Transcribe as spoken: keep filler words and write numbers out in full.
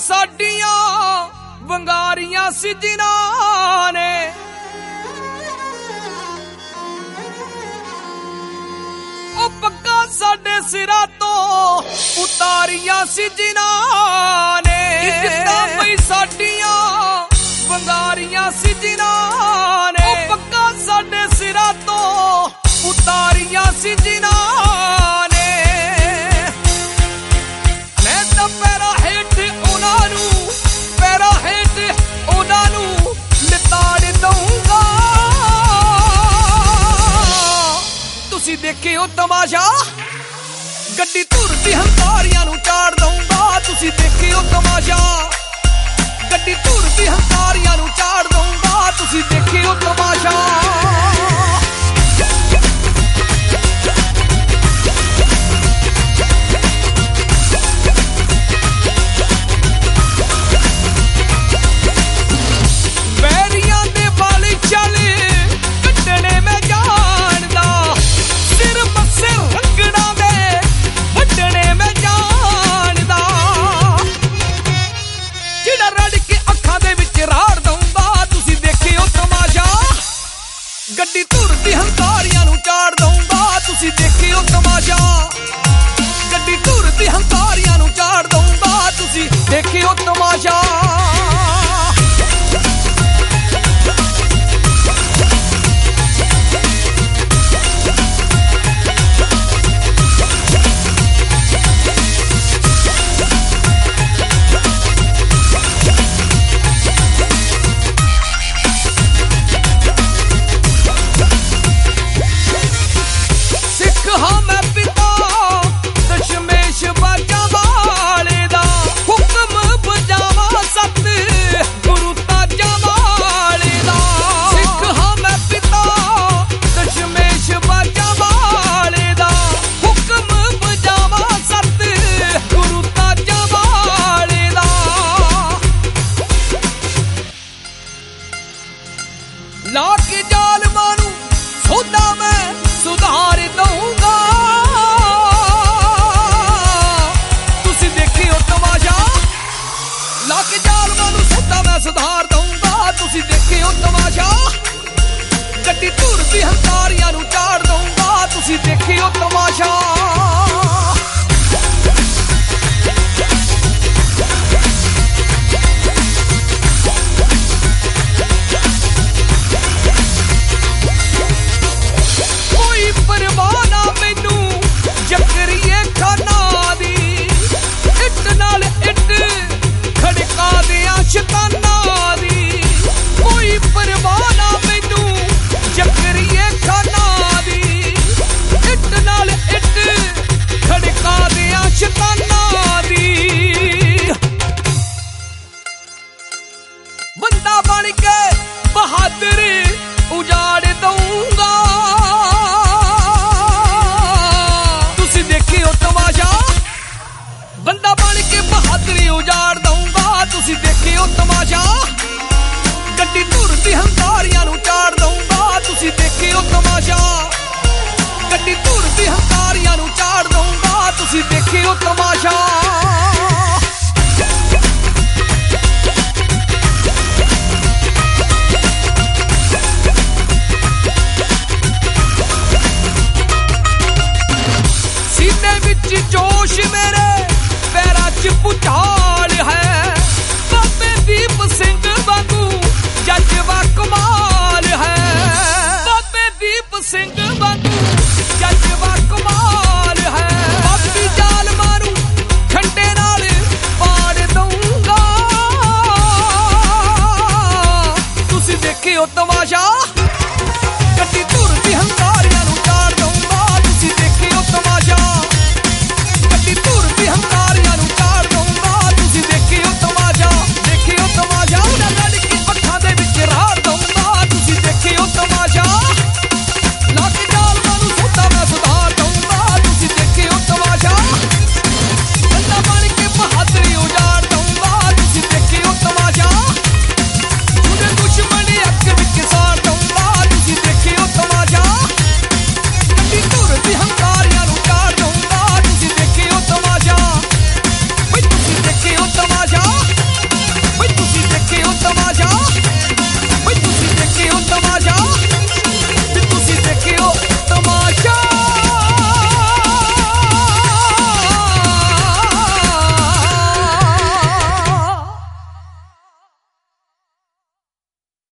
ਸਾਡੀਆਂ ਵੰਗਾਰੀਆਂ ਸੀ ਜਿਨ੍ਹਾਂ ਨੇ ਉਹ ਪੱਕਾ ਸਾਡੇ ਸਿਰਾਂ ਤੋਂ ਉਤਾਰੀਆਂ ਸੀ ਜਿਨ੍ਹਾਂ ਨੇ ਇੱਜ਼ਤਾਂ ਪਈ ਸਾਡੀਆਂ ਵੰਗਾਰੀਆਂ ਸੀ ਜਿਨ੍ਹਾਂ ਨੇ ਉਹ ਪੱਕਾ ਸਾਡੇ ਸਿਰਾਂ ਤੋਂ ਉਤਾਰੀਆਂ ਸੀ ਜਿਨ੍ਹਾਂ ਨੇ ਮੈਂ ਤਾਂ ਪੈਰਾਂ ਹੇਠ ਉਹਨਾਂ ਨੂੰ ਪੈਰਾਂ ਹੇਠ ਉਹਨਾਂ ਨੂੰ ਲਿਤਾੜ ਦਊਂਗਾ ਤੁਸੀਂ ਦੇਖਿਓ ਤਮਾਸ਼ਾ ਗੱਡੀ ਧੁਰਦੀ ਹੰਕਾਰੀਆਂ ਨੂੰ ਚਾੜ ਦਊਂਗਾ ਤੁਸੀਂ ਦੇਖਿਓ ਤਮਾਸ਼ਾ ਗੱਡੀ ਧੁਰਦੀ ਹੰਕਾਰੀਆਂ ਨੂੰ ਚਾੜ ਦਊਂਗਾ ਤੁਸੀਂ ਦੇਖਿਓ ਤਮਾਸ਼ਾ ਗੱਡੀ ਧੁਰਦੀ ਹੰਕਾਰੀਆਂ ਨੂੰ ਚਾੜ ਦਊਂਗਾ ਤੁਸੀਂ ਦੇਖਿਓ ਤਮਾਸ਼ਾ ਗੱਡੀ ਧੁਰਦੀ ਹੰਕਾਰੀਆਂ ਨੂੰ ਚਾੜ ਦਊਂਗਾ ਤੁਸੀਂ ਦੇਖਿਓ ਤਮਾਸ਼ਾ ਲਾ ਕੇ ਜ਼ਾਲਮਾਂ ਨੂੰ ਸੋਧਾ ਮੈਂ ਸੁਧਾਰ ਦਊਂਗਾ ਤੁਸੀਂ ਦੇਖਿਓ ਤਮਾਸ਼ਾ ਲਾ ਕੇ ਜ਼ਾਲਮਾਂ ਨੂੰ ਸੋਧਾ ਮੈਂ ਸੁਧਾਰ ਦਊਂਗਾ ਤੁਸੀਂ ਦੇਖਿਓ ਤਮਾਸ਼ਾ ਗੱਡੀ ਧੁਰਦੀ ਹੰਕਾਰੀਆਂ ਨੂੰ ਚਾੜ ਦਊਂਗਾ ਤੁਸੀਂ ਦੇਖਿਓ ਤਮਾਸ਼ਾ ਸ਼ਤਾਨਾਂ ਦੀ ਕੋਈ ਪਰਵਾਹ ਨਾ ਮੈਨੂੰ ਜਕਰੀਏ ਖਾਨਾ ਦੀ ਇੱਟ ਨਾਲ ਇੱਟ ਖੜਕਾ ਦਿਆਂ ਸ਼ਤਾਨਾਂ ਦੀ ਬੰਦਾ ਬਣ ਕੇ ਬਹਾਦਰ ਉਜਾੜ ਦਊਂਗਾ ਤੁਸੀਂ ਦੇਖਿਓ ਤਮਾਸ਼ਾ ਬੰਦਾ ਬਣ ਕੇ ਬਹਾਦਰ ਉਜਾੜ ਦਊਂਗਾ ਤੁਸੀਂ ਦੇਖਿਓ ਤਮਾਸ਼ਾ ਗੱਡੀ ਧੁਰਦੀ ਹੰਕਾਰੀਆਂ ਨੂੰ ਚਾੜ ਦਊਂਗਾ ਤੁਸੀਂ ਦੇਖਿਓ ਤਮਾਸ਼ਾ ਗੱਡੀ ਧੁਰਦੀ ਹੰਕਾਰੀਆਂ ਨੂੰ ਚਾੜ ਦਊਂਗਾ ਤੁਸੀਂ ਦੇਖਿਓ ਤਮਾਸ਼ਾ ਸੀਨੇ ਵਿੱਚ ਜੋਸ਼ ਮੇਰੇ ਪੈਰਾਂ 'ਚ ਭੁਚਾਲ ਹੈ ਬਾਬੇ ਦੀਪ ਸਿੰਘ ਵਾਂਗੂ ਜਜ਼ਬਾ ਕਮਾਲ ਹੈ ਬਾਬੇ ਦੀਪ ਸਿੰਘ ਵਾਂਗੂ ਜਜ਼ਬਾ ਕਮਾਲ ਹੈ ਬਾਬੀ ਜ਼ਾਲਮਾਂ ਨੂੰ ਖੰਡੇ ਨਾਲ ਪਾੜ ਦਊਂਗਾ ਤੁਸੀਂ ਦੇਖਿਓ ਤਮਾਸ਼ਾ